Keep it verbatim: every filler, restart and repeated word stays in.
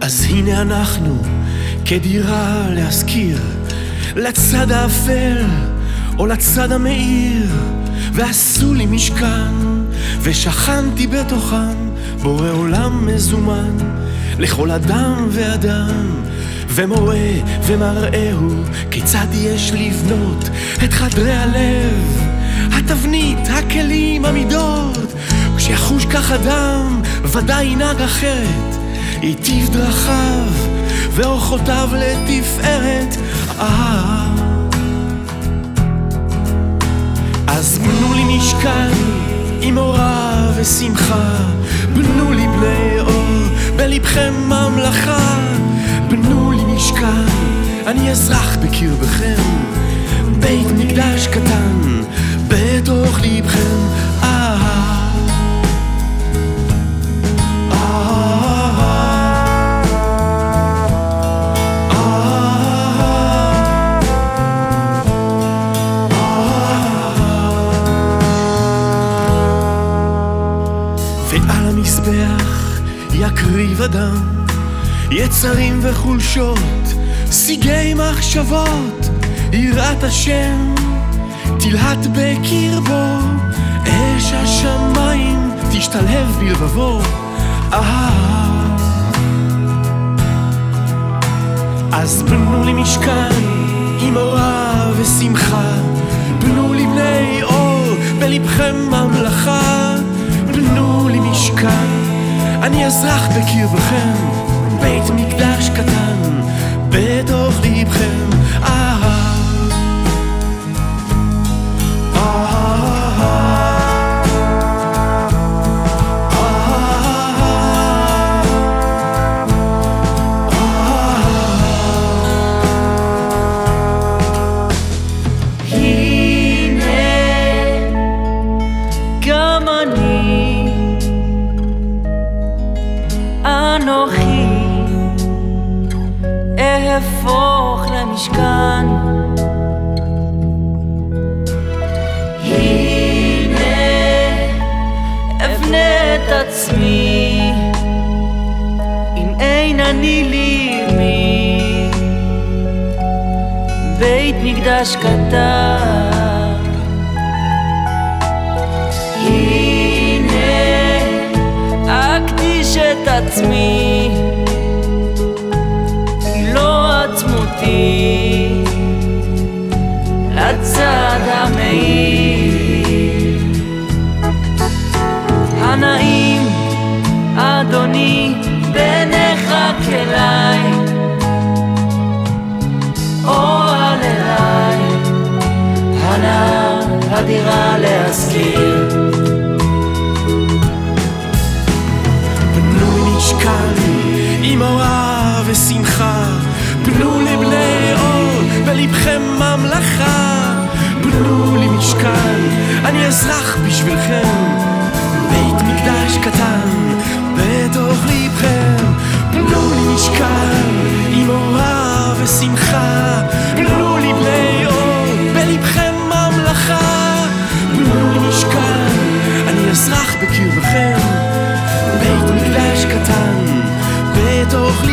אז הנה אנחנו כדירה להזכיר, לצד האפל או לצד המאיר, ועשו לי משכן ושכנתי בתוכם, בורא עולם מזומן לכל אדם ואדם, ומורה ומראהו כיצד יש לבנות את חדרי הלב, התבנית, הכלים, המידות. כשיחוש כך אדם ודאי ינהג אחרת, יטיב דרכיו ואורחותיו לתפארת. אה, אז בנו לי משכן עם אורה ושמחה, בנו לי בני אור בלבכם ממלכה, בנו לי משכן, אני אזרח בקרבכם, בית מקדש קטן בתוך לבכם. אה, ועל המזבח יקריב אדם יצרים וחולשות, שיגי מחשבות, יראת השם תלהט בקרבו, אש השמיים תשתלהב בלבבו. אה, אז בנו לי משכן עם אורה ושמחה, בנו לי בני אור בלבכם ממלכה, בנו לי משכן, אני אזרח בקרבכם, בית מקדש קטן בתוך לבכם. אה, אנוכי אהפוך למשכן, הנה אבנה את עצמי, אם אין אני לי מי, בית מקדש קטן. אקדיש את עצמי, כי לא עצמותי לצד המאיר. הנעים אדוני בינך כלי, אוהל אליי, הנאה הדירה להזכיר. עם אורה ושמחה, בנו לי בני אור בלבכם ממלכה, בנו לי משכן, אני אזרח בשבילכם, בית מקדש קטן בתוך לבכם. בנו לי משכן עם אורה ושמחה, בנו לי בני אור בלבכם ממלכה, בנו לי משכן, אני אזרח בקרבכם, בית מקדש קטן בתוך